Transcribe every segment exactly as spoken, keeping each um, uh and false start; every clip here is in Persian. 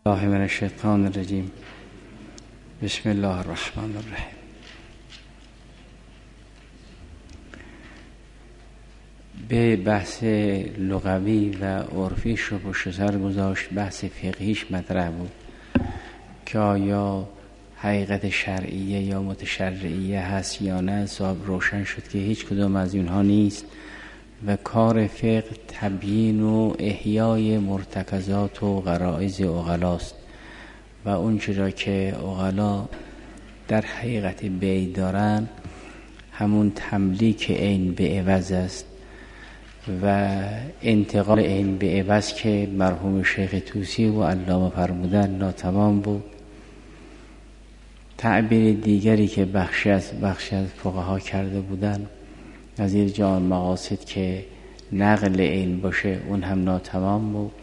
الله من الشیطان الرجیم. بسم الله الرحمن الرحیم. به بحث لغوی و عرفیش رو پشت سر گذاشت، بحث فقهیش مطرح بود که آیا حقیقت شرعیه یا متشرعیه هست یا نه. صاحب روشن شد که هیچ کدوم از اینها نیست و کار فقه تبیین و احیای مرتکزات و غرایز عقلاست و اون چرا که عقلا در حقیقت بیع دارن همون تملیک عین به عوض است و انتقال عین به عوض که مرحوم شیخ طوسی و علامه فرمودن ناتمام بود. تعبیر دیگری که بخشی از بخشی از فقها کرده بودن نظیر جان مقاصد که نقل عین باشه، اون هم ناتمام بود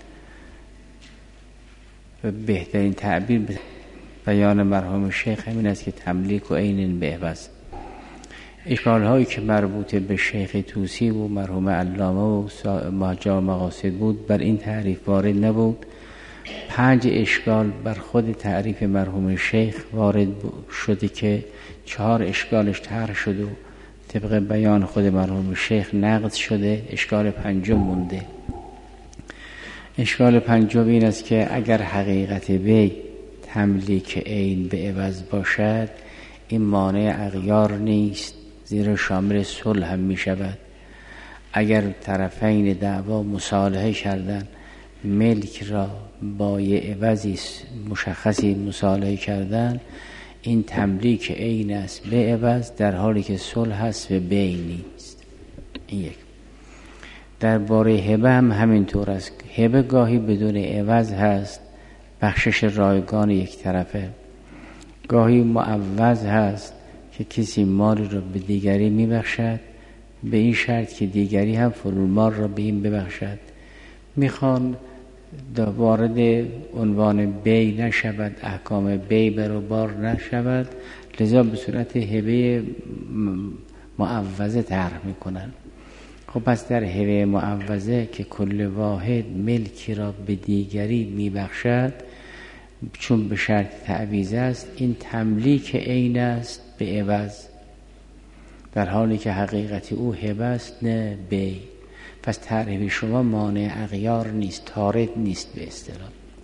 و بهترین تعبیر بیان مرحوم شیخ همین است که تملیک و عین به عوض. اشکال هایی که مربوط به شیخ طوسی و مرحوم علامه و ماجا مقاصد بود بر این تعریف وارد نبود. پنج اشکال بر خود تعریف مرحوم شیخ وارد شده که چهار اشکالش طرح شده و طبق بیان خود مرحوم شیخ نقض شده. اشکال پنجم مونده. اشکال پنجم این است که اگر حقیقت بیع تملیک عین به عوض باشد این مانع اغیار نیست، زیرا شامل صلح هم می شود. اگر طرفین دعوا مصالحه کردن، ملک را با یه عوضی مشخصی مصالحه کردن، این تملیک عین است به عوض در حالی که صلح هست و بیع نیست. این یک. درباره هبه هم همینطور است. هبه گاهی بدون عوض هست، بخشش رایگان یک طرفه. گاهی معوض هست که کسی مال را به دیگری میبخشد به این شرط که دیگری هم فرومال را به این ببخشد. میخوان وارد عنوان بیع نشود، احکام بیع بروبار نشود، لذا به صورت هبه معوضه طرح میکنن. خب پس در هبه معوضه که کل واحد ملکی را به دیگری میبخشد چون به شرط تعویض است، این تملیک عین است به عوض در حالی که حقیقت او هبه است نه بیع. پس تعریف شما مانع اغیار نیست، طارد نیست به اصطلاح.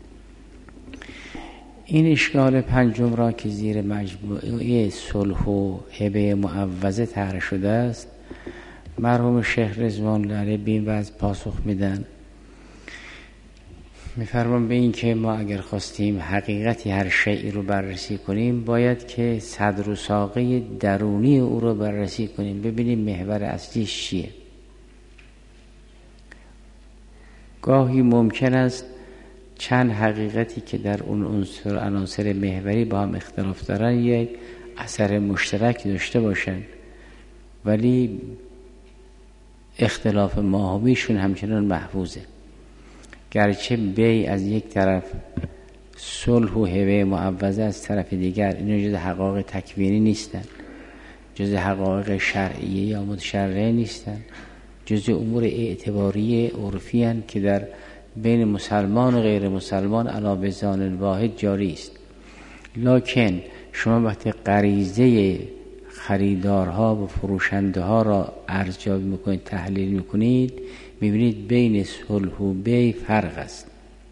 این اشکال پنجم را که زیر مجموعه صلح و هبه معوضه طرح شده است، مرحوم شیخ رضوان الله علیه به این وضع پاسخ میدن. میفرمان به این که ما اگر خواستیم حقیقتی هر شیئی رو بررسی کنیم باید که صدر و ساقه درونی او رو بررسی کنیم، ببینیم محور اصلیش چیه. گاهی ممکن است چند حقیقتی که در اون عنصر عناصر محوری با هم اختلاف دارن یک اثر مشترک داشته باشن، ولی اختلاف ماهویشون همچنان محفوظه. گرچه بیع از یک طرف، صلح و هبه معوضه از طرف دیگر، اینا جز حقایق تکوینی نیستن، جز حقایق شرعیه یا متشرعه نیستن، جز امور اعتباری عرفی هستند که در بین مسلمان و غیر مسلمان علی بزان الواحد جاری است. لکن شما وقتی غریزه خریدارها و فروشنده ها را ارزیابی میکنید، تحلیل میکنید، میبینید بین صلح و بیع فرق است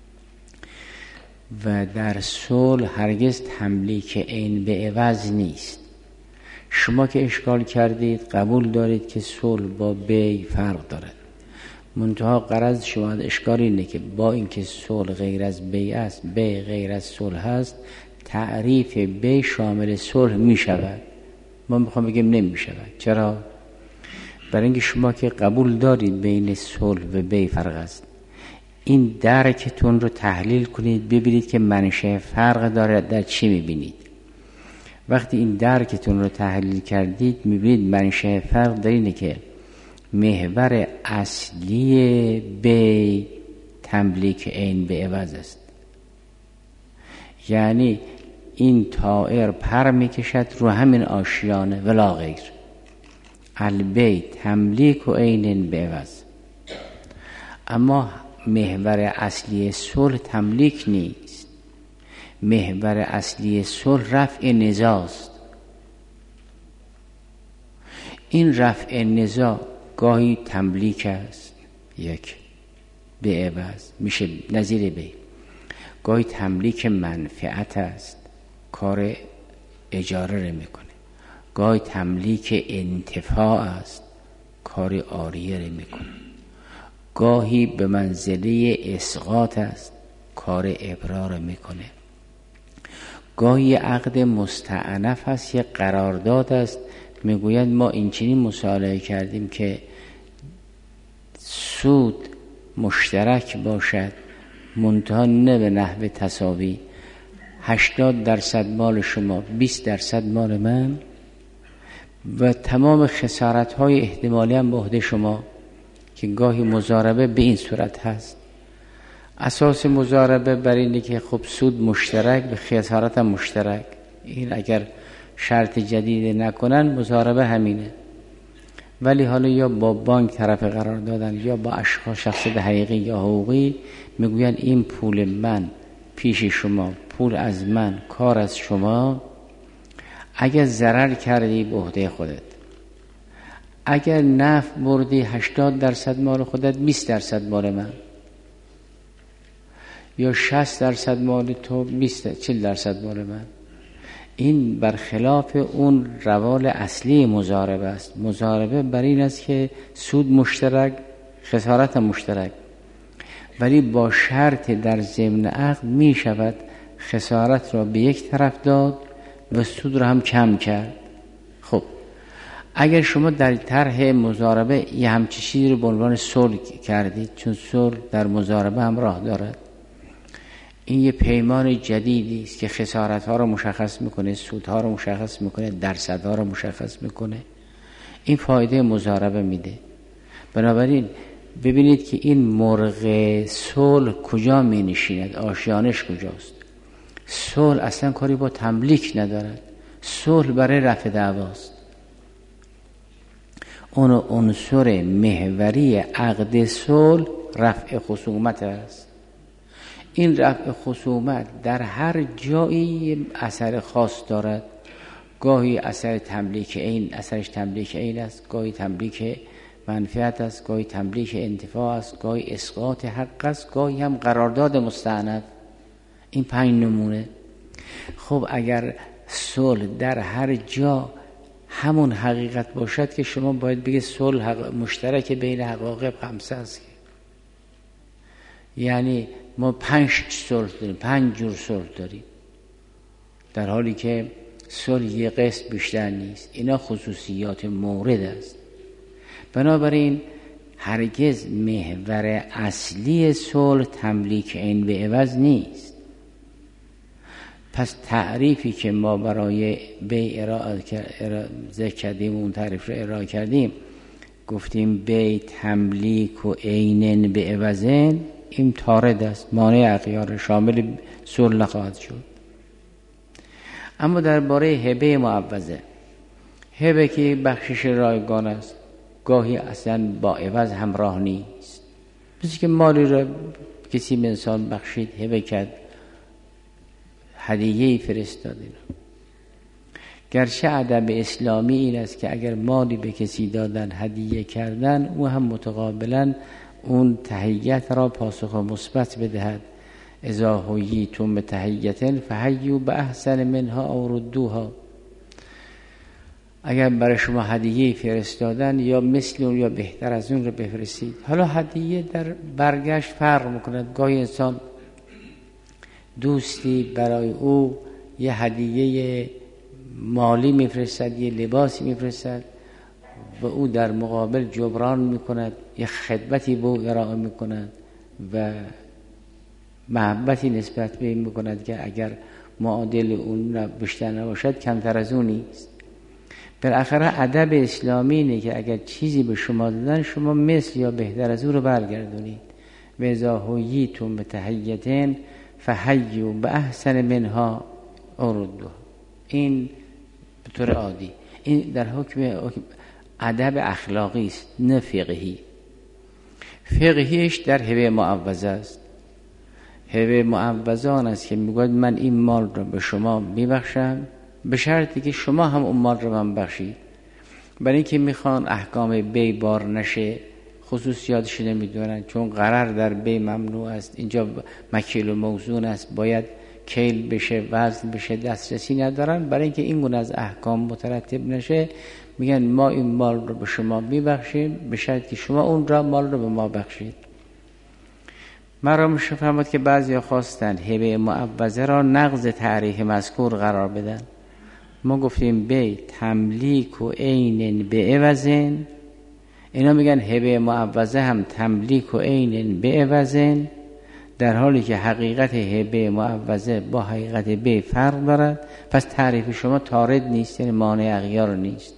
و در صلح هرگز تملیک عین به عوض نیست. شما که اشکال کردید قبول دارید که صلح با بیع فرق دارد، منتها غرض شما اشکال اینه که با اینکه صلح غیر از بیع است، بیع غیر از صلح است، تعریف بیع شامل صلح می شود. ما میخوام بگیم نمی شود. چرا؟ برای اینکه شما که قبول دارید بین صلح و بیع فرق است، این درکتون رو تحلیل کنید ببینید که منشأ فرق داره در چی میبینید. وقتی این درکتون رو تحلیل کردید میبینید منشأ فرق در اینه که محور اصلی بیع تملیک عین به عوض است. یعنی این طائر پر میکشد رو همین آشیانه ولا غیر. البیع تملیک و عین به عوض. اما محور اصلی صلح تملیک نیست، محور اصلی صلح رفع نزاعست. این رفع نزاع گاهی تملیک است، یک به عوض میشه نظیر به، گاهی تملیک منفعت است، کار اجاره رو میکنه، گاهی تملیک انتفاع است، کار عاریه رو میکنه، گاهی به منزله اسقاط است، کار ابرار میکنه، گاهی عقد مستعنف است، یه قرارداد است، میگوید ما این چنین مصالحه کردیم که سود مشترک باشد، منتها نه به نحو تساوی، هشتاد درصد مال شما، بیست درصد مال من و تمام خسارت های احتمالی هم به عهده شما، که گاهی مضاربه به این صورت هست. اساس مضاربه بر اینه که خب سود مشترک به خسارت هم مشترک. این اگر شرط جدید نکنن مضاربه همینه. ولی حالا یا با بانک طرف قرار دادن یا با اشخاص شخصیت حقیقی یا حقوقی، میگوین این پول من پیش شما، پول از من، کار از شما، اگر ضرر کردی به عهده خودت، اگر نفع بردی هشتاد درصد مال خودت، بیست درصد مال من، یا شصت درصد مال تو، بیست چهل درصد مال من. این برخلاف اون روال اصلی مضاربه است. مضاربه بر این است که سود مشترک، خسارت مشترک، ولی با شرط در ضمن عقد می شود خسارت را به یک طرف داد و سود را هم کم کرد. خب اگر شما در طرح مضاربه یه همچی چیزی رو به عنوان صلح کردید، چون صلح در مضاربه هم راه دارد، این یه پیمان جدیدی است که خسارت‌ها رو مشخص میکنه، سودها رو مشخص میکنه، درصدها رو مشخص میکنه. این فایده مضاربه میده. بنابراین ببینید که این مرغ صلح کجا می نشیند، آشیانش کجاست. صلح اصلا کاری با تملیک ندارد، صلح برای رفع دعواست. اون عنصر محوری عقد صلح رفع خصومت است. این رفع خصومت در هر جایی اثر خاص دارد. گاهی اثر تملیک عین، اثرش تملیک عین است، گاهی تملیک منفعت است، گاهی تملیک انتفاع است، گاهی اسقاط حق است، گاهی هم قرارداد مستعنف. این پنج نمونه. خب اگر صلح در هر جا همون حقیقت باشد که شما باید بگید صلح مشترک بین حقایق خمسه است. یعنی ما پنج صلح داریم، پنج جور صلح داریم، در حالی که صلح یه قسط بیشتر نیست. اینا خصوصیات مورد است. بنابراین هرگز محور اصلی صلح تملیک عین به عوض نیست. پس تعریفی که ما برای بیع ارائه ذکر کردیم، اون تعریف رو ارائه کردیم، گفتیم بیع تملیک و عین به عوضن، این طارد است، مانع اغیار، شامل صلح نخواهد شد. اما درباره هبه معوضه، هبه که بخشش رایگان است، گاهی اصلا با عوض همراه نیست. مثل که مالی را کسی به انسان بخشید، هبه کرد، هدیه‌ای فرستاد. گرچه ادب اسلامی این است که اگر مالی به کسی دادن، هدیه کردن، او هم متقابلا اون تحیت را پاسخ مثبت بدهد. اذا حییتم بتحیة فحیوا باحسن منها او ردوها. اگر برای شما هدیه فرستادن، یا مثل اون یا بهتر از اون رو بفرستید. حالا هدیه در برگشت فرق میکند. گاهی انسان دوستی برای او یه هدیه مالی میفرستد، یه لباسی میفرستد و او در مقابل جبران میکند، یه خدمتی به او ارائه میکند و محبتی نسبت به این میکند که اگر معادل اون بیشتر نباشد کمتر از اون نیست. بالاخره ادب اسلامی اینه که اگر چیزی به شما دادن، شما مثل یا بهتر از اون رو برگردونید. و اذا حییتم بتحیة فحیوا باحسن منها او ردوها. این به طور عادی این در حکم ادب اخلاقی است، نه فقهی. فقهیش در هبه معوضه است. هبه معوضه آن است که میگوید من این مال رو به شما میبخشم به شرطی که شما هم اون مال رو من بخشید. برای اینکه میخوان احکام بی بار نشه، خصوصیاتش نمیدونن، چون قرار در بی ممنوع است، اینجا مکیل و موزون است، باید کیل بشه، وزن بشه، دسترسی ندارن. برای اینکه این گونه از احکام مترتب نشه میگن ما این مال رو به شما میبخشیم به شرطی که شما اون را مال رو به ما بخشید. مرا میشه فهمد که بعضی خواستن هبه معوضه را نقض تعریف مذکور قرار بدن. ما گفتیم بی تملیک و عین به عوضن، اینا میگن هبه معوضه هم تملیک و عین به عوضن، در حالی که حقیقت هبه معوضه با حقیقت بی فرق دارد. پس تعریف شما تارد نیست، یعنی مانع اغیار نیست.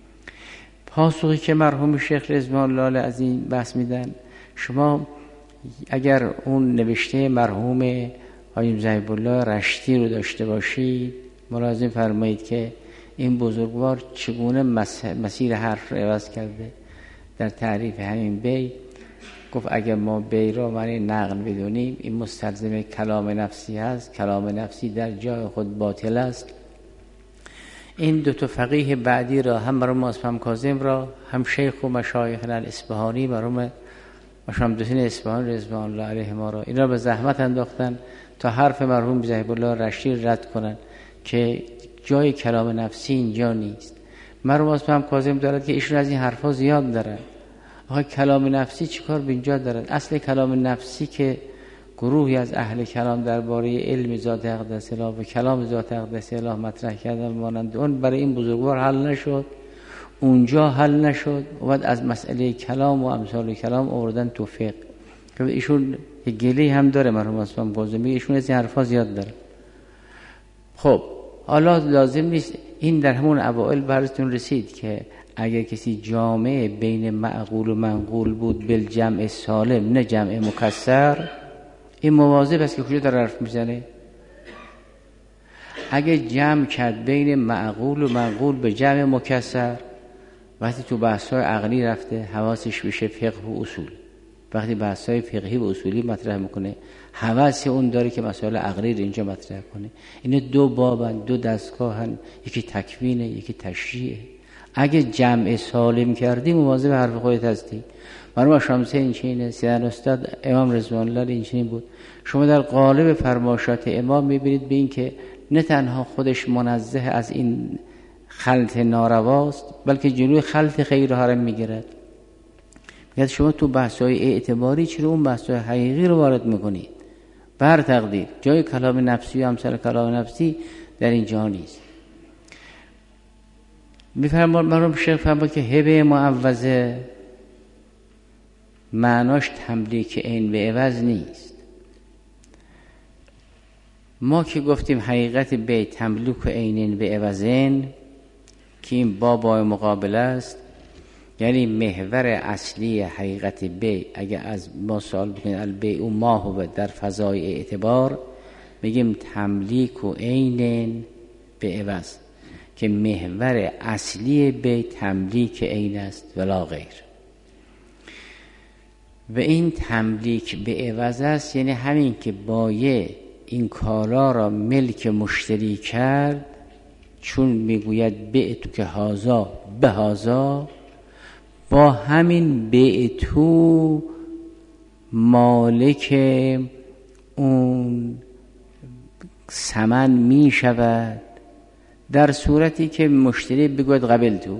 پاسخی که مرحوم شیخ رضوان الله از این بحث میدن، شما اگر اون نوشته مرحوم آقای مذهب الله رشتی رو داشته باشید، ملاحظه فرمایید که این بزرگوار چگونه مسیر حرف رو عوض کرده. در تعریف همین بی گفت اگر ما بی را معنی نقل بدونیم این مستلزم کلام نفسی هست، کلام نفسی در جای خود باطل است. این دو تا فقیه بعدی را، هم مرحوم اصفهان کاظم را، هم شیخ و مشایخنا الاصفهانی مرحوم مشامدوسین اصفهان رضوان الله علیه ما را، این را به زحمت انداختن تا حرف مرحوم مذهب الله رشتی رد کنن که جای کلام نفسی اینجا نیست. مرحوم اصفهان کاظم دارد که ایشون از این حرفا زیاد دارن. آخه کلام نفسی چیکار به اینجا دارد؟ اصل کلام نفسی که گروهی از اهل کلام درباره علم ذات اقدس الله و کلام ذات اقدس الله مطرح کردن مانند اون، برای این بزرگوار حل نشد، اونجا حل نشد و بعد از مسئله کلام و امثال کلام آوردن تو فقه. که ایشون گلی هم داره مرحوم اصفهان کاظمی، ایشون از این حرفا زیاد داره. خب حالا لازم نیست این در همون اوائل براتون رسید که اگر کسی جامع بین معقول و منقول بود بالجمع سالم نه جمع مکسر، این مواظب است که کجا داره حرف میزنه. اگه جمع کرد بین معقول و منقول به جمع مکسر، وقتی تو بحث‌های عقلی رفته حواسش بشه فقه و اصول، وقتی بحث‌های فقهی و اصولی مطرح میکنه حواس اون داره که مسائل عقلی رو اینجا مطرح کنه. این دو بابن، دو دستگاهن، یکی تکوینه یکی تشریعه. اگه جمع سالم کردی مواظب حرف خودت هستی. مرحوم شمسه اینچینه، سیدن استاد امام رضوان الله اینچین بود. شما در قالب فرمایشات امام میبینید به این که نه تنها خودش منزه از این خلط نارواست، بلکه جلوی خلط غیرها را میگیرد. میگه شما تو بحث‌های اعتباری چرا اون بحث‌های حقیقی رو وارد میکنید؟ بر تقدیر جای کلام نفسی و امثال کلام نفسی در این جا نیست. میفرماد مرحوم شیخ فرمود که هبه معوضه معناش تملیک عین به عوض نیست. ما که گفتیم حقیقت به تملیک عین به عوضین که این بابای مقابل است، یعنی محور اصلی حقیقت بی، اگه از ما سوال بکنید البیع ما هو در فضای اعتبار، میگیم تملیک و عین به عوض، که محور اصلی بی تملیک عین است ولا غیر. و این تملیک به عوض است، یعنی همین که بایع این کالا را ملک مشتری کرد، چون میگوید بعتو که هازا به هازا، با همین بعتو مالک اون ثمن می شود، در صورتی که مشتری بگوید قبل تو.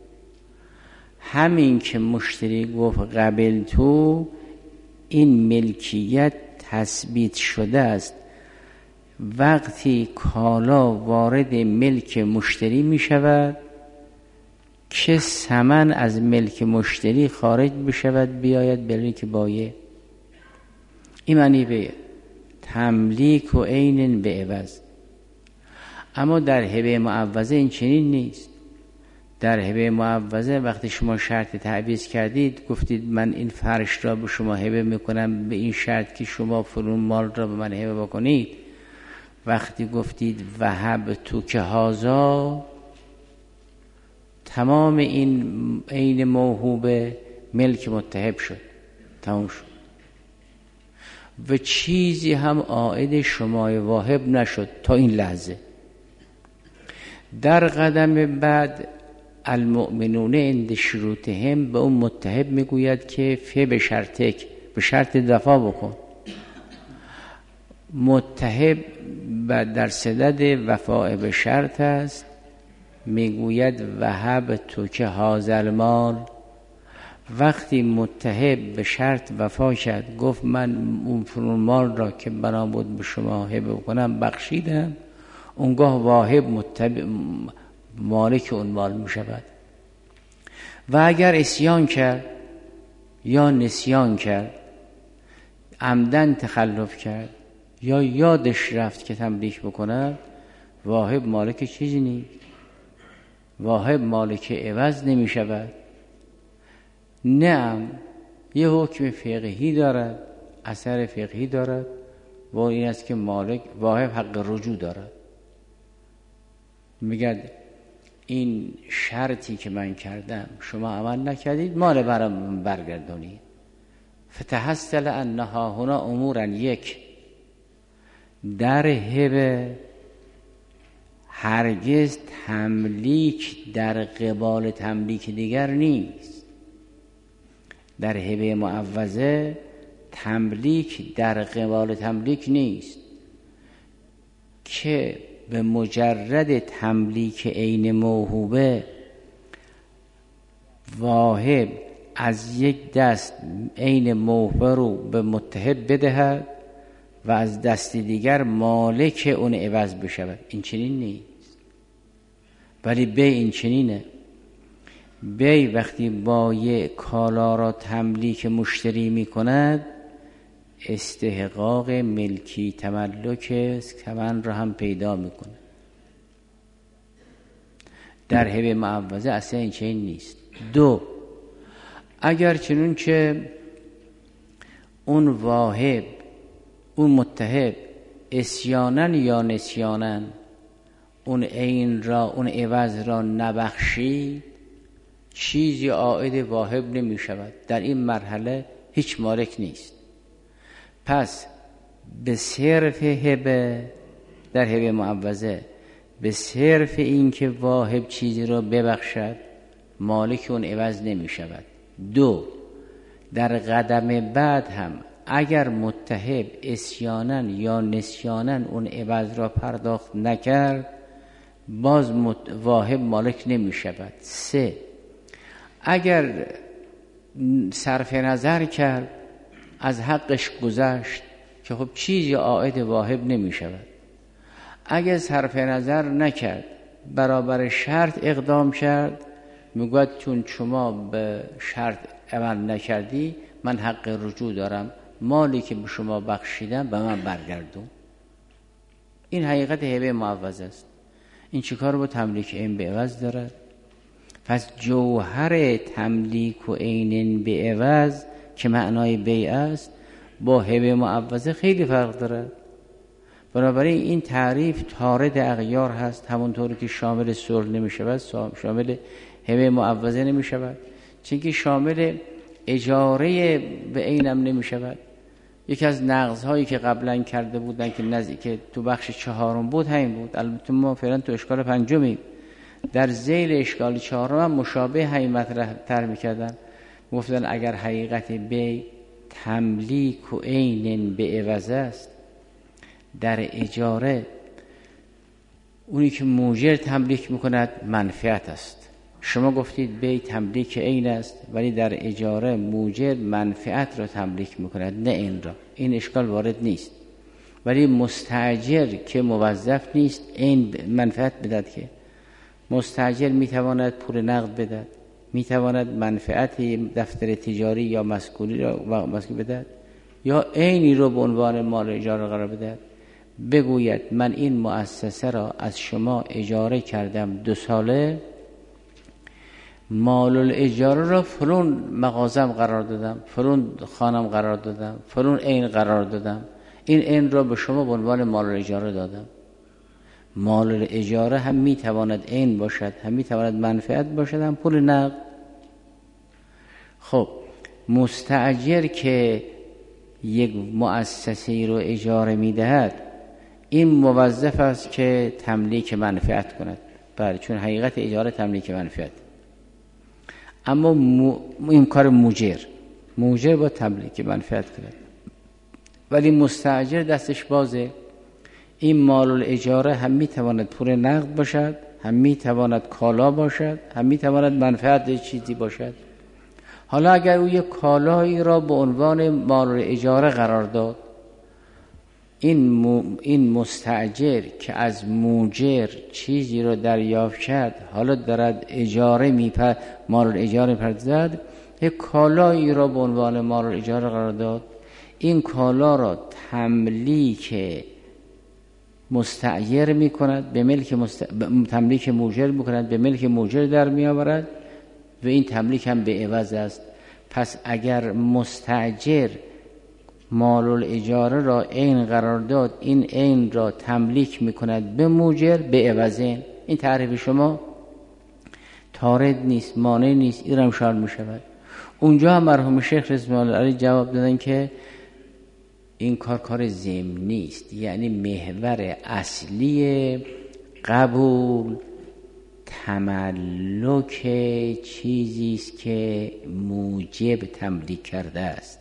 همین که مشتری گفت قبل تو، این ملکیت تثبیت شده است. وقتی کالا وارد ملک مشتری می شود که ثمن از ملک مشتری خارج بشود بیاید به ملک بایع. این معنی به تملیک و عین به عوض. اما در هبه معوضه این چنین نیست. در هبه معوضه وقتی شما شرط تعویض کردید، گفتید من این فرش را به شما هبه میکنم به این شرط که شما فلان مال را به من هبه بکنید، وقتی گفتید وهب تو که هازا، تمام این عین موهوب ملک متهب شد، تمام شد. و چیزی هم عائد شمای واهب نشد تا این لحظه. در قدم بعد المؤمنون عند شروطهم به اون متحب میگوید که فی به شرطک، به شرط دفاع بکن. متحب در صدد وفاء به شرط است، میگوید وهب تو که هازل مال. وقتی متحب به شرط وفا کرد، گفت من اون فرون مال را که بنا بود به شما هبه کنم بخشیدم، اونگاه واهب متحب مالک اون مال می شود. و اگر اسیان کرد یا نسیان کرد، عمدن تخلف کرد یا یادش رفت که تملیک بکند، واهب مالک چیزی نیست، واهب مالک عوض نمی شود. نه، یه حکم فقهی دارد، اثر فقهی دارد و این است که مالک واهب حق رجوع دارد. میگه این شرطی که من کردم شما عمل نکردید، مال برام برگردونید. فتحصل انها هنا امورا، یک، در هبه هرگز تملیک در قبال تملیک دیگر نیست. در هبه معوضه تملیک در قبال تملیک نیست که به مجرد تملیک عین موهوبه واهب از یک دست عین موهوبه رو به متحب بدهد و از دست دیگر مالک اون عوض بشود. این چنین نیست. ولی بی این چنینه. بی وقتی با یک کالا را تملیک مشتری می کند، استحقاق ملکی تملک ثمن را هم پیدا می کند. در هبه معوضه اصلا این چنین نیست. دو، اگر چنون که اون واهب، اون متحب اسیانن یا نسیانن اون عین را، اون عوض را نبخشید، چیزی عائد واهب نمی شود. در این مرحله هیچ مالک نیست. پس به صرف هبه، در هبه معوضه به صرف این که واهب چیزی را ببخشد، مالک اون عوض نمی شود. دو، در قدم بعد هم اگر متحب اسیانن یا نسیانن اون عوض را پرداخت نکرد، باز واهب مالک نمی شود. سه، اگر صرف نظر کرد، از حقش گذشت که خب چیزی عائد واهب نمی شود. اگر صرف نظر نکرد، برابر شرط اقدام کرد، میگوید چون شما به شرط عمل نکردی، من حق رجوع دارم، مالی که به شما بخشیدم به من برگردون. این حقیقت هبه معوض است. این چیکار با تملیک عین به عوض دارد؟ پس جوهر تملیک و عین به عوض که معنای بیع است، با هبه معوضه خیلی فرق دارد. بنابراین این تعریف طارد اغیار هست، همونطور که شامل صلح نمی شود شامل هبه معوضه نمی شود، چون که شامل اجاره به عینم نمی شود. یکی از نقض هایی که قبلا کرده بودن که نزدیک که تو بخش چهارم بود همین بود. البته ما فعلا تو اشکال پنجمیم. در ذیل اشکال چهارم هم مشابه همین مطرح تر میکردن. گفتن اگر حقیقت بی تملیک و عین به عوض است، در اجاره اونی که موجر تملیک میکند منفعت است. شما گفتید بی تملیک عین است، ولی در اجاره موجر منفعت را تملیک میکند، نه این را. این اشکال وارد نیست. ولی مستاجر که موظف نیست این منفعت بدهد، که مستاجر میتواند پول نقد بدهد، میتواند منفعت دفتر تجاری یا مسکونی را مسکون بدهد، یا عینی رو به عنوان مال اجاره قرار بدهد. بگوید من این مؤسسه را از شما اجاره کردم دو ساله، مال الاجاره را فرون مغازم قرار دادم، فرون خانم قرار دادم، فرون عین قرار دادم، این عین را به شما به عنوان مال اجاره دادم. مال اجاره هم میتواند عین باشد، هم میتواند منفعت باشد، هم پول نقد. خب مستاجر که یک مؤسسه‌ای رو اجاره میدهد، این موظف است که تملیک منفعت کند. بله، چون حقیقت اجاره تملیک منفعت. اما مو... این کار موجر موجر با تملیک منفعت کند، ولی مستاجر دستش بازه. این مال الاجاره هم میتواند پول نقد باشد، هم میتواند کالا باشد، هم میتواند منفعت چیزی باشد. حالا اگر او یک کالایی را به عنوان مال اجاره قرار داد، این م... این مستاجر که از موجر چیزی را دریافت کرد، حالا دارد اجاره میپر مال اجاره میپردازد، یک کالایی را به عنوان مال اجاره قرار داد، این کالا را تملیک مستأجر میکند، به ملک مست... تملیک موجر میکند، به ملک موجر در میآورد و این تملیک هم به عوض است. پس اگر مستأجر مال الاجاره را عین قرار داد، این عین را تملیک میکند به موجر به عوض این. این تعریف شما طارد نیست، مانع نیست، این رمشار میشود. اونجا هم مرحوم شیخ رضوان الله علیه جواب دادن که این کار کار ضمنی است، یعنی محور اصلی قبول تملک چیزی است که موجب تملیک کرده است،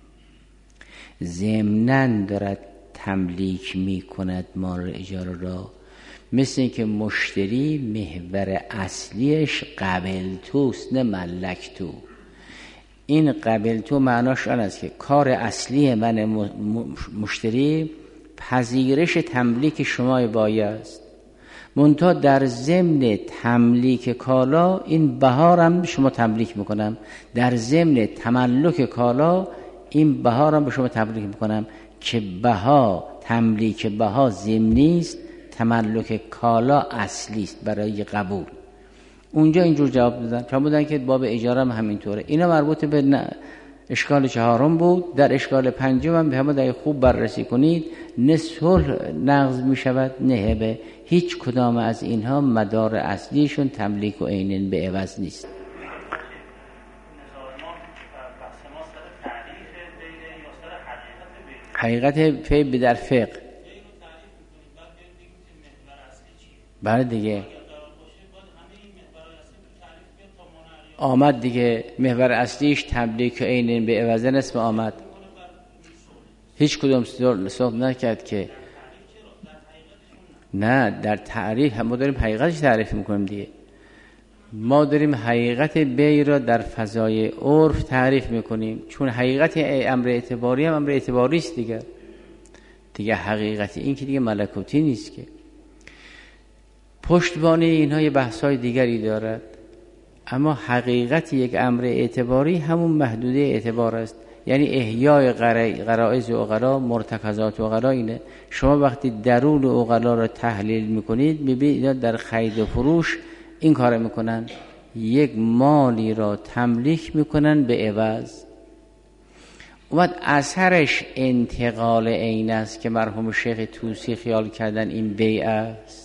ضمناً دارد تملیک می کند مال اجاره را. مثل اینکه مشتری محور اصلیش قبل توست نه ملک تو. این قبل تو معناش آن است که کار اصلی من مشتری پذیرش تملیک شما بایست، منتها در ضمن تملیک کالا این بهارم شما تملیک میکنم، در ضمن تملک کالا این بهارم به شما تملیک میکنم که بها تملیک بها ضمنی است، تملک کالا اصلی است برای قبول. اونجا اینجور جواب دادن. فرمودن که باب اجاره هم همینطوره. اینا مربوط به نه اشکال چهارم بود. در اشکال پنجم هم به همه دقیق خوب بررسی کنید، نه صلح نقض می شود نه هبه. هیچ کدام از اینها مدار اصلیشون تملیک و عینن به عوض نیست. حقیقت فی به در فقه بله دیگه آمد دیگه، محور اصلیش تملیک و عینن به عوض نسب آمد. هیچ کدوم صحبت نکرد که نه در تعریف ما داریم حقیقتش تعریف میکنیم دیگه. ما داریم حقیقت بی را در فضای عرف تعریف میکنیم، چون حقیقت امر اعتباری هم امر اعتباری است دیگه. دیگه حقیقت این که دیگه ملکوتی نیست که. پشتوانه اینها یه بحث‌های دیگری دارد، اما حقیقت یک امر اعتباری همون محدوده اعتبار است، یعنی احیای غرایز عقلا، مرتکزات عقلا. اینه شما وقتی درون عقلا را تحلیل میکنید میبینید در خرید و فروش این کار میکنن، یک مالی را تملیک میکنن به عوض. اومد اثرش انتقال عین است که مرحوم شیخ طوسی خیال کردن این بیع است،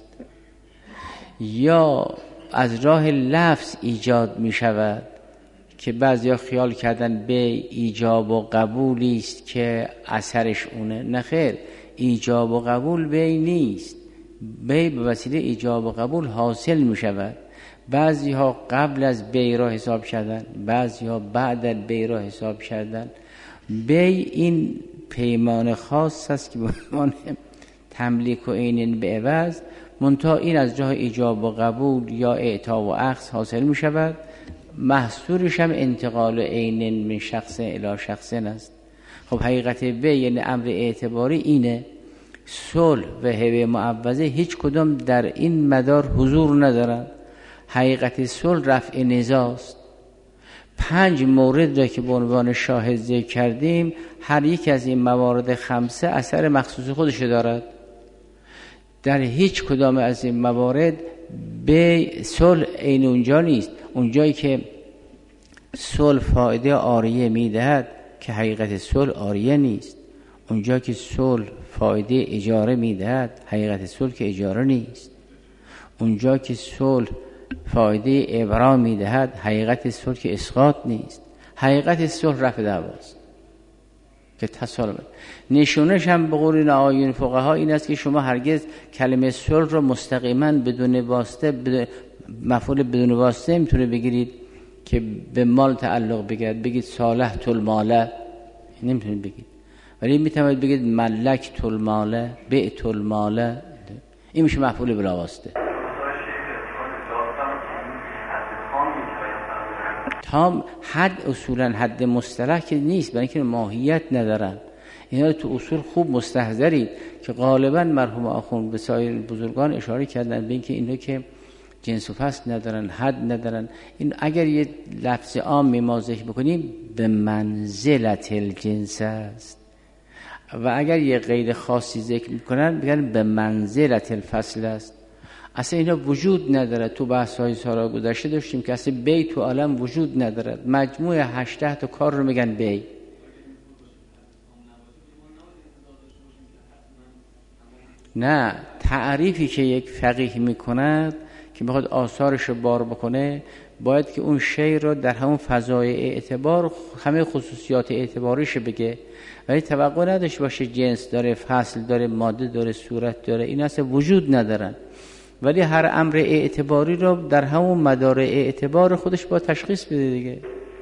یا از راه لفظ ایجاد می شود که بعضیا خیال کردن بیع ایجاب و قبولی است که اثرش اونه. نه خیر، ایجاب و قبول بیع نیست. بیع به وسیله ایجاب و قبول حاصل می شود. بعضی ها قبل از بیع را حساب کردن، بعضی ها بعد از بیع را حساب کردن. بیع این پیمان خاص است که به عنوان تملیک و عینن به عوض، منتها این از جای ایجاب و قبول یا اعطا و اخذ حاصل می شود. محصورش هم انتقال عینن من شخص الی شخص است. خب حقیقت بیع یعنی امر اعتباری اینه. صلح و هبه معوضه هیچ کدام در این مدار حضور ندارن. حقیقت صلح رفع نزاع است. پنج مورد را که به عنوان شاهد ذکر کردیم، هر یک از این موارد خمسه اثر مخصوص خودش دارد. در هیچ کدام از این موارد به صلح عین اونجا نیست. اونجایی که صلح فایده عاریه میدهد که حقیقت صلح عاریه نیست. اونجا که صلح فایده اجاره میدهد، حقیقت صلح که اجاره نیست. اونجا که صلح فایده ابرام میدهد، حقیقت صلح که اسقاط نیست. حقیقت صلح رفع دعواست. که تصالح. نشونش هم به قول آیون فقها این است که شما هرگز کلمه صلح رو مستقیما بدون واسطه بدون مفعول بدون واسطه میتونه بگیرید که به مال تعلق بگیرد، بگید صالحت المال، نمیتونید بگید، ولی میتونید بگید ملکت المال، بعت المال، این میشه مفعول بلا واسطه. تام حد اصولا حد مصطلح که نیست، برای اینکه ماهیت ندارن. اینا تو اصول خوب مستحضرید که غالبا مرحوم آخوند به سایر بزرگان اشاره کردن به اینکه اینا که جنس و فصل ندارن، حد ندارن. این اگر یه لفظ عام ما ذکر بکنیم به منزلت الجنس است و اگر یه قید خاصی ذکر میکنن بگن به منزلت الفصل است. اصلا اینا وجود نداره. تو بحث‌های سال گذشته داشتیم که اصلا بی تو عالم وجود نداره. مجموع هشده تا کار رو میگن بی. نه، تعریفی که یک فقیه میکند که بخواد آثارش رو بار بکنه باید که اون شی رو در همون فضای اعتبار همه خصوصیات اعتباریش بگه، ولی توقع نداشته باشه جنس داره، فصل داره، ماده داره، صورت داره، این اصلا وجود ندارن، ولی هر امر اعتباری رو در همون مدار اعتبار خودش با تشخیص بده دیگه.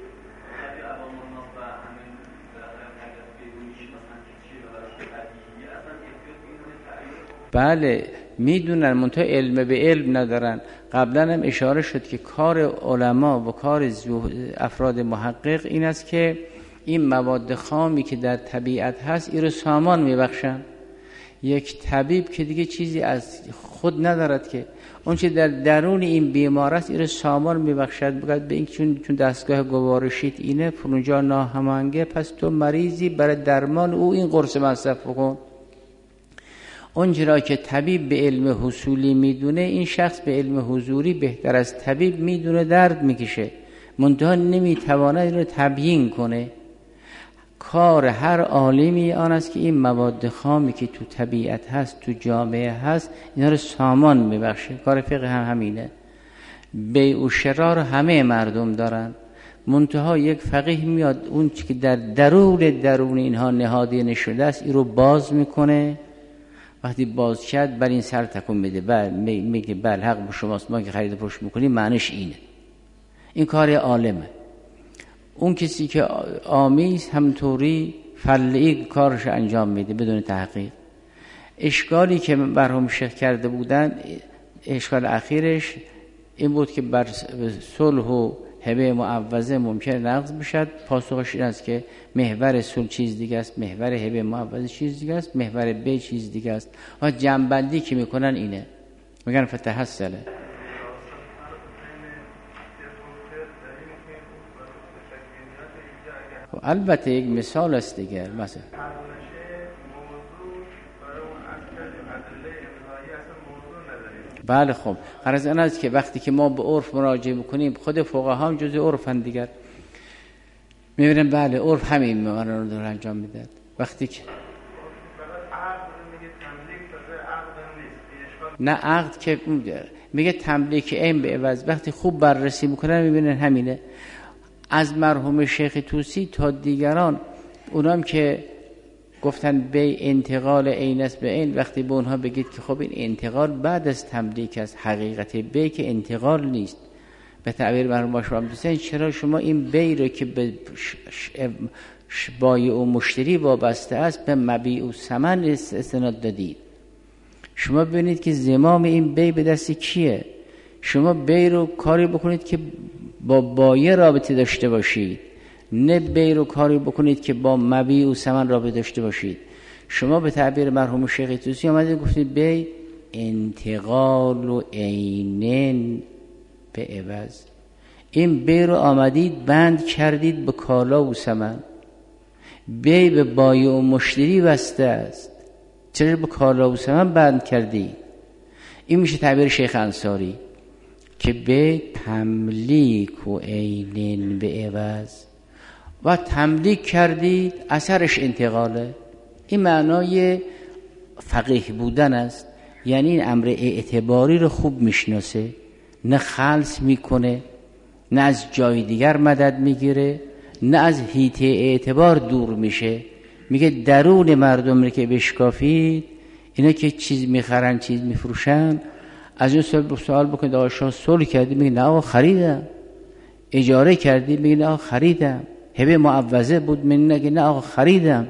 بله میدونن، منتها علم به علم ندارن. قبلا هم اشاره شد که کار علما و کار افراد محقق این است که این مواد خامی که در طبیعت هست این رو سامان میبخشن. یک طبیب که دیگه چیزی از خود ندارد که اون چه در درون این بیمار است این رو سامان میبخشد، بگید به این چون چون دستگاه گوارشیت اینه فلانجا ناهماهنگه، پس تو مریضی برای درمان او این قرص مصرف بکن. اونجا که طبیب به علم حصولی میدونه این شخص به علم حضوری بهتر از طبیب میدونه درد میکشه، منتها نمیتواند این رو تبیین کنه. کار هر عالمی آن است که این مواد خامی که تو طبیعت هست تو جامعه هست اینا رو سامان میبخشه. کار فقه هم همینه. بیع و شرا رو همه مردم دارن، منتها یک فقیه میاد اون چی که در درون درون اینها نهاده نشده است این رو باز میکنه. وقتی باز کرد بر این سر تکون میده، بله میگه بله حق با شماست، ما که خرید فروش میکنیم معنیش اینه. این کار عالمه. اون کسی که عامیست همطوری فلعی کارش انجام میده بدون تحقیق. اشکالی که مرحوم شیخ کرده بودن، اشکال اخیرش این بود که بر صلح و هبه معوضه ممکن نقض بشد. پاسخش این است که محور صلح چیز دیگه است، محور هبه معوضه چیز دیگه است، محور بی چیز دیگه است. و جنبندی که میکنن اینه، میگن فتحصله. البته یک مثال است دیگر. مثلا بله خب غرض این است که وقتی که ما به عرف مراجعه بکنیم خود فقها هم جزء عرفن دیگر، میبینیم بله عرف همین معنا رو داره انجام میده. وقتی که نه عقد که میگه تملیک این به عوض، وقتی خوب بررسی میکنن میبینن همینه. از مرحوم شیخ طوسی تا دیگران اونام که گفتن بی انتقال عین است به عین، وقتی به اونها بگید که خب این انتقال بعد از تملیک است، حقیقت بی که انتقال نیست. به تعبیر مرحوم شما میگن چرا شما این بی رو که به بایع و مشتری وابسته است به مبیع و ثمن استناد دادید؟ شما ببینید که زمام این بی به دست کیه. شما بی رو کاری بکنید که با بایع رابطه داشته باشید، نه بی رو کاری بکنید که با مبیع و ثمن رابطه داشته باشید. شما به تعبیر مرحوم شیخ طوسی آمدید گفتید بی انتقال و عینن به عوض. این بی رو آمدید بند کردید به کالا و ثمن. بی به بایع و مشتری واسطه است، چرا به کالا و ثمن بند کردید؟ این میشه تعبیر شیخ انصاری که به تملیک و عینن به عوض. و تملیک کردید اثرش انتقاله. این معنای فقیه بودن است، یعنی این امر اعتباری رو خوب میشناسه، نه خلص میکنه، نه از جای دیگر مدد میگیره، نه از حیطه اعتبار دور میشه. میگه درون مردم رو که بشکافید، اینا که چیز میخرن چیز میفروشن، از اون سوال بکنید آقا شما صلح کردی؟ میگه نه آقا خریدم. اجاره کردی؟ میگه نه آقا خریدم. هبه معوضه بود؟ میگه نه آقا خریدم.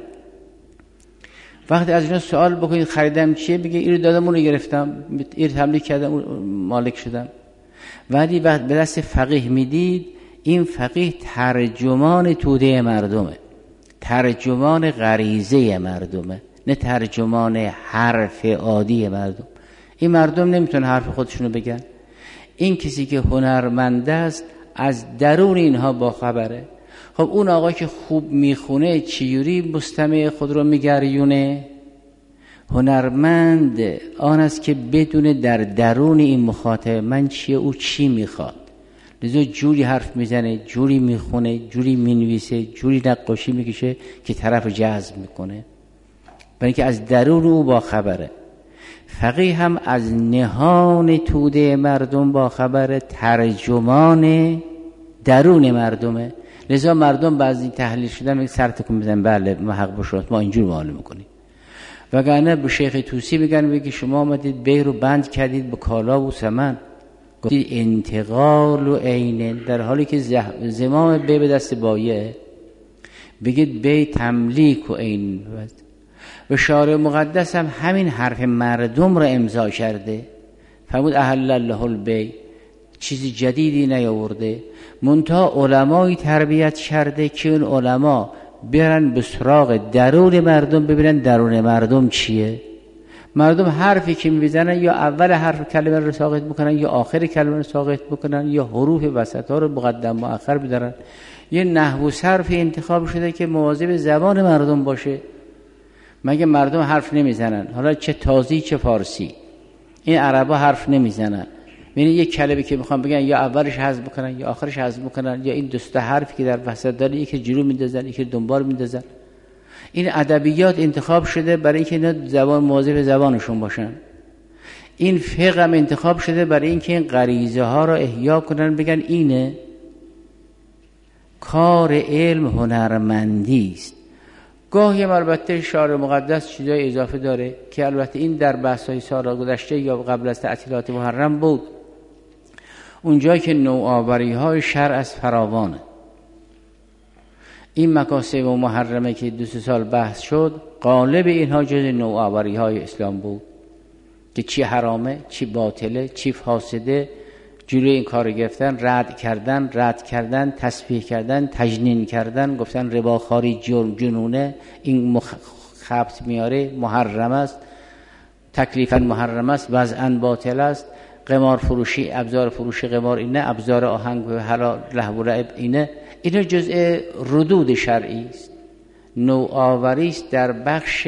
وقتی از اینا سوال بکنید خریدم چیه؟ میگه اینو دادم اونو گرفتم، این تملیک کردم مالک شدم. ولی وقت به دست فقیه میدید، این فقیه ترجمان توده مردمه، ترجمان غریزه مردمه، نه ترجمان حرف عادی مردم. این مردم نمیتونه حرف خودشونو بگن. این کسی که هنرمند است از درون اینها باخبره. خب اون آقا که خوب میخونه چیوری مستمع خود رو میگریونه؟ هنرمند آن است که بدون در درون این مخاطب من چیه، او چی میخواد، لذا جوری حرف میزنه، جوری میخونه، جوری مینویسه، جوری نقاشی میکشه که طرف جذب میکنه، برای اینکه از درون او باخبره. فقیه هم از نهان توده مردم باخبره، ترجمان درون مردمه. لذا مردم بعضی تحلیل شدن میگه سر تکون بزن بله ما حق بشود، ما اینجور معامله میکنیم. وگرنه به شیخ طوسی میگن میگه شما آمدید بی رو بند کردید به کالا و ثمن، گفتید انتقال و عین، در حالی که زمام بی به دست بایه. بگید بی تملیک و عین. و شارع مقدس هم همین حرف مردم را امضا کرده، فرمود احل الله البی، چیزی جدیدی نیاورده. منتها علمای تربیت کرده که اون علما برن به سراغ درون مردم، ببینن درون مردم چیه. مردم حرفی که میزنن یا اول حرف کلمه رو ساقط بکنن یا آخر کلمه رو ساقط بکنن یا حروف وسط ها رو مقدم و مؤخر بدارن. یه نحو و صرف انتخاب شده که مواظب زبان مردم باشه. مگه مردم حرف نمیزنن؟ حالا چه تازی چه فارسی، این عربا حرف نمیزنن. یعنی یک کلمه که میخوام بگن یا اولش حذف بکنن یا آخرش حذف بکنن، یا این دوسته حرفی که در وسط داره یکی جلو میندازن یکی دنبال میندازن. این ادبیات انتخاب شده برای اینکه اینا زبان مواظب زبانشون باشن. این فقه هم انتخاب شده برای اینکه این غریزه ها را احیا کنن، بگن اینه کار علم، هنرمندی است. گاهی هم البته شارع مقدس چیزای اضافه داره که البته این در بحث‌های سال گذشته یا قبل از تعطیلات محرم بود، اونجا که نوآوری‌های شرع از فراوانه. این مکاسب و محرمه که دو سه سال بحث شد، غالب اینها جز نوآوری‌های اسلام بود که چی حرامه، چی باطله، چی فاسده، جلوی این کار گرفتن، رد کردن، رد کردن، تسبیح کردن، تجنین کردن، گفتن رباخواری جرم جنونه، این مخ... خبط میاره، محرم است، تکلیفاً محرم است، وضعاً باطل است. قمار فروشی، ابزار فروشی قمار اینه، ابزار آهنگ و حلال لهو و لعب اینه. اینا جزء ردود شرعی است، نوآوری است در بخش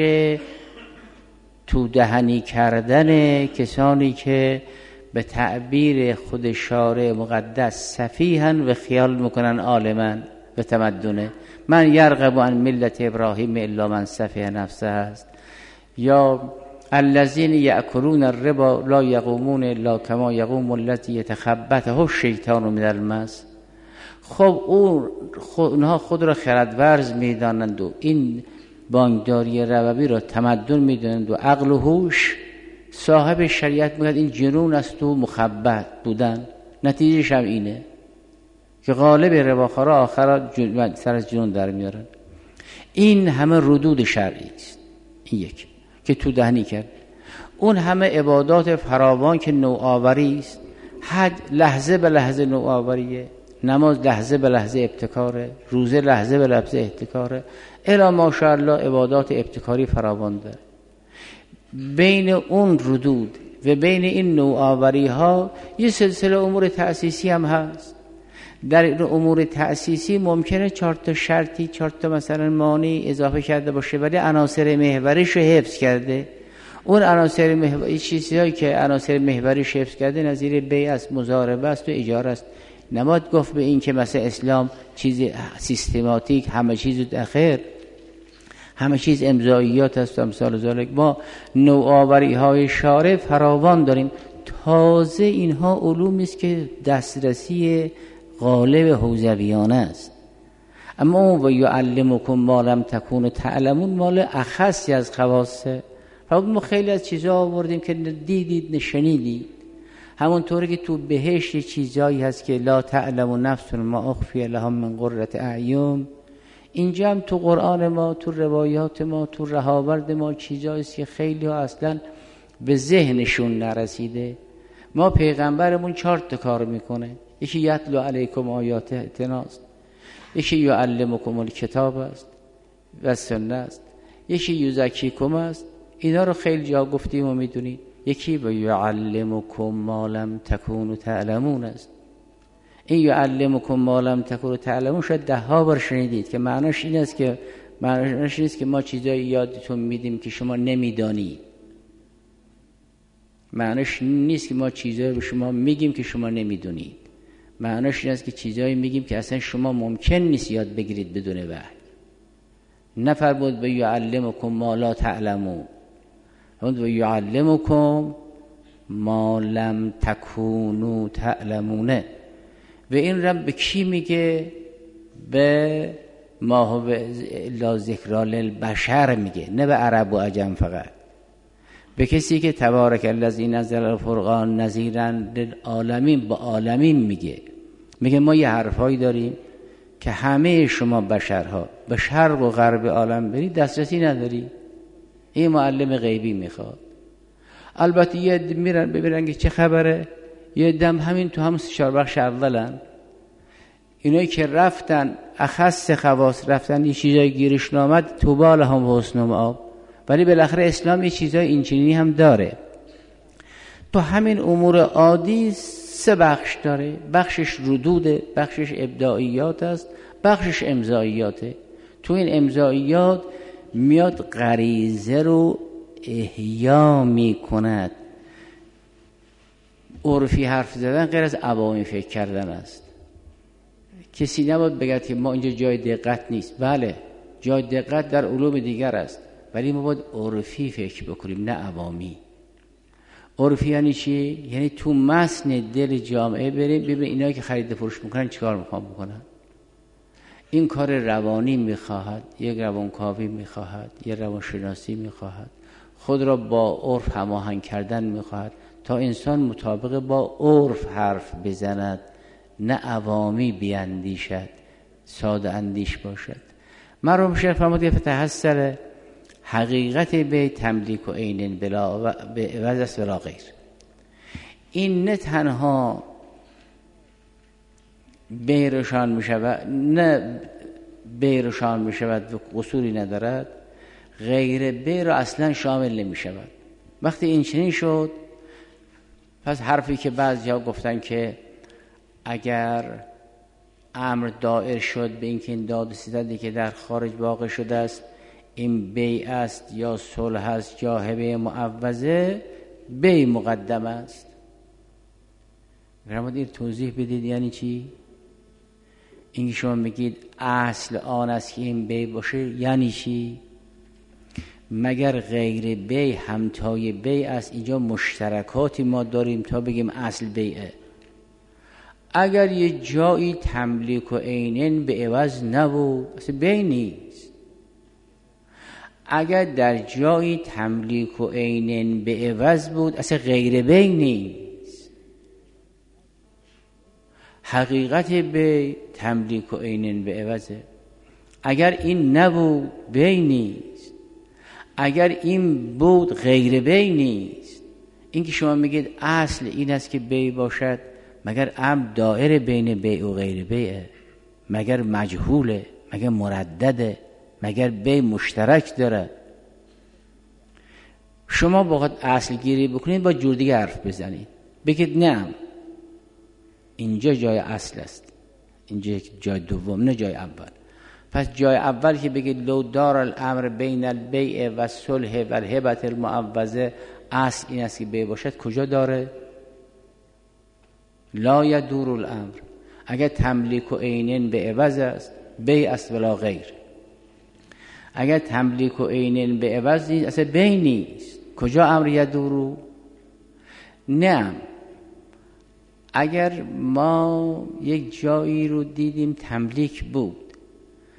تو دهنی کردن کسانی که به تعبیر خود شارع مقدس سفیهن و خیال میکنن عالمن و تمدنه. من یرغب عن ملت ابراهیم الا من سفیه نفسه است. یا الذین یأکلون الربا لا یقومون الا کما یقوم الذی یتخبطه الشیطان من المس. خب اون خود اونها خود را خردورز میدانند و این بانکداری ربوی را تمدن میدانند و عقل و هوش. صاحب شریعت میگه این جنون است و مخبط بودن. نتیجهش هم اینه که غالب رباخوارا آخرا جن... سر از جنون در میارن. این همه ردود شرعی است. این یک که تو دهنی کرد. اون همه عبادات فراوان که نوآوری است. حج لحظه به لحظه نوآوریه، نماز لحظه به لحظه ابتکاره، روزه لحظه به لحظه ابتکاره، الا ماشاءالله عبادات ابتکاری فراوان داره. بین اون ردود و بین این نوآوری ها یه سلسله امور تأسیسی هم هست. در این امور تأسیسی ممکنه چهار تا شرطی، چهار تا مثلا مانع اضافه کرده باشه، ولی عناصر محوریش رو حفظ کرده. اون عناصر محوری چیزهایی که عناصر محوریش حفظ کرده نظیر بیع است، مضاربه است و اجاره است. نماد گفت به این که مثلا اسلام چیز سیستماتیک همه چیز اخر همه چیز امضاییات است و امثال ذالک. ما نوآوری های شارع فراوان داریم. تازه اینها علومی است که دسترسی غالب حوزویانه است. اما اون و یعلمکم ما لم تکونوا تعلمون مال اخصی از خواصه. فقط ما خیلی از چیزا آوردیم که دیدید نشنیدید. همونطوری که تو بهشت چیزایی هست که لا تعلم نفس ما اخفی لهم من قرة اعین، اینجا هم تو قرآن ما، تو روایات ما، تو رهاورد ما چیزایی است که خیلی ها اصلا به ذهنشون نرسیده. ما پیغمبرمون چهار تا کار میکنه. یکی یتلو علیکم آیات اتناست، یکی یعلمکم الکتاب است و سنت است، یکی یزکیکم است. اینا رو خیلی جا گفتیم و میدونید. یکی و یعلمکم ما لم تکونوا تعلمون است. این یعلمکم ما لم تکونوا تعلمون شاید ده ها بار شنیدید که معناش این است که معناش این است که ما چیزایی یادتون میدیم که شما نمیدانید. معناش نیست که ما چیزایی به شما میگیم که شما نمیدونید. معناش این است که چیزایی میگیم که اصلا شما ممکن نیست یاد بگیرید بدون وحی. نفرمود و یعلمکم ما لا تعلمون، و یعلمکم ما لم تکونوا تعلمون. و این رب به کی میگه؟ به ما هو الا ذکری للبشر میگه، نه به عرب و عجم فقط. به کسی که تبارک الذی نزل الفرقان نذیرا للعالمین، با عالمین میگه. میگه ما یه حرفایی داریم که همه شما بشرها به شرق و غرب عالم برید دسترسی نداری. این معلم غیبی میخواد. البته یه میرن ببینن که چه خبره، یه دم همین تو هم چهار بخش اولن، اینایی که رفتن اخص خواص رفتن یه چیزای گیرش نامد تو بال هم حسن و آب. ولی بالاخره اسلام یه چیزای اینچنینی هم داره. تو همین امور عادی سه بخش داره. بخشش ردوده، بخشش ابداعیات است، بخشش امضاییاته. تو این امضاییات میاد غریزه رو احیا می کند. عرفی حرف زدن غیر از عوامی فکر کردن است. کسی نباید بگه که ما اینجا جای دقت نیست. بله جای دقت در علوم دیگر است، ولی ما باید عرفی فکر بکنیم نه عوامی. عرفی یعنی چی؟ یعنی تو مسن دل جامعه بریم ببین اینایی که خرید فروش میکنن چیکار میخوان بکنن. این کار روانی میخواهد، یک روانکاوی میخواهد، یک روانشناسی میخواهد، خود را با عرف هماهنگ کردن میخواهد تا انسان مطابق با عرف حرف بزند، نه عوامی بیاندیشد، ساده اندیش باشد. مرحوم شیخ فرمود فتحصل حقیقت به تملیک و عین بلا و به عوض است ولا غیر. این نه تنها بیرشان می شود، نه بیرشان می شود و قصوری ندارد، غیر بیر اصلا شامل نمی شود. وقتی این چنین شد، پس حرفی که بعضی ها گفتن که اگر امر دائر شد به اینکه این داد و ستدی که در خارج واقع شده است این بیع است یا صلح است یا هبه معوضه، بیع مقدم است. فرمود توضیح بدید یعنی چی؟ اینکه شما میگید اصل آن است که این بیع باشه یعنی چی؟ مگر غیر بیع همتای بیع است؟ اینجا مشترکاتی ما داریم تا بگیم اصل بیعه. اگر یه جایی تملیک و عینن به عوض نبود اصلا بیع نیست. اگر در جایی تملیک و عینن به عوض بود اصلا غیر بیع نیست. حقیقت بیع تملیک و عینن به عوضه. اگر این نبود بیع نیست، اگر این بود غیر بیع نیست. این که شما میگید اصل این است که بیع باشد، مگر امر دائره بین بیع و غیر بیعه؟ مگر مجهوله؟ مگر مردده؟ مگر بیع مشترک داره؟ شما باید اصل گیری بکنید با جور دیگه حرف بزنید، بگید نه اینجا جای اصل است، اینجا جای دوم نه جای اول. پس جای اول که بگید لو دار الامر بین البیع و صلح و الهبه المعوضه، اصل این است که بیع باشد، کجا داره؟ لا یدور الامر. اگر تملیک و عینن به عوض است بیع است ولا غیر. اگر تملیک و عینن به عوض نیست اصلا بیع نیست. کجا امر یدورو؟ نه. اگر ما یک جایی رو دیدیم تملیک بود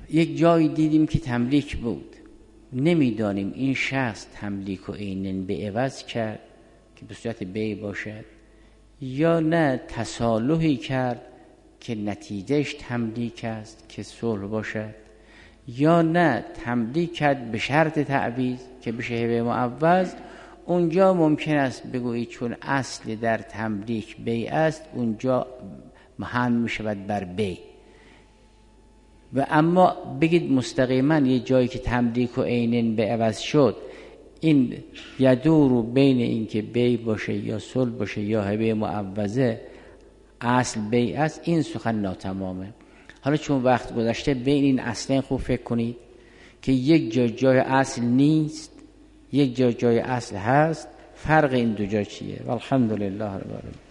یک جایی دیدیم که تملیک بود، نمیدانیم این شخص تملیک و عینن به عوض کرد که به صورت بیع باشد یا نه تصالحی کرد که نتیجهش تملیک است که صلح باشد، یا نه تملیک کرد به شرط تعویض که بشه هبه معوض. اونجا ممکن است بگویید چون اصل در تملیک بیع است اونجا محمل می شود بر بیع. و اما بگید مستقیما یه جایی که تملیک و عینن به عوض شد، این یدور بین این که بیع باشه یا صلح باشه یا هبه معوضه، اصل بیع است، این سخن ناتمامه. حالا چون وقت گذشته بین این اصلین خوب فکر کنید که یک جا جای اصل نیست، یک جا جای اصل هست، فرق این دو جا چیه؟ والحمدلله رب العالمین.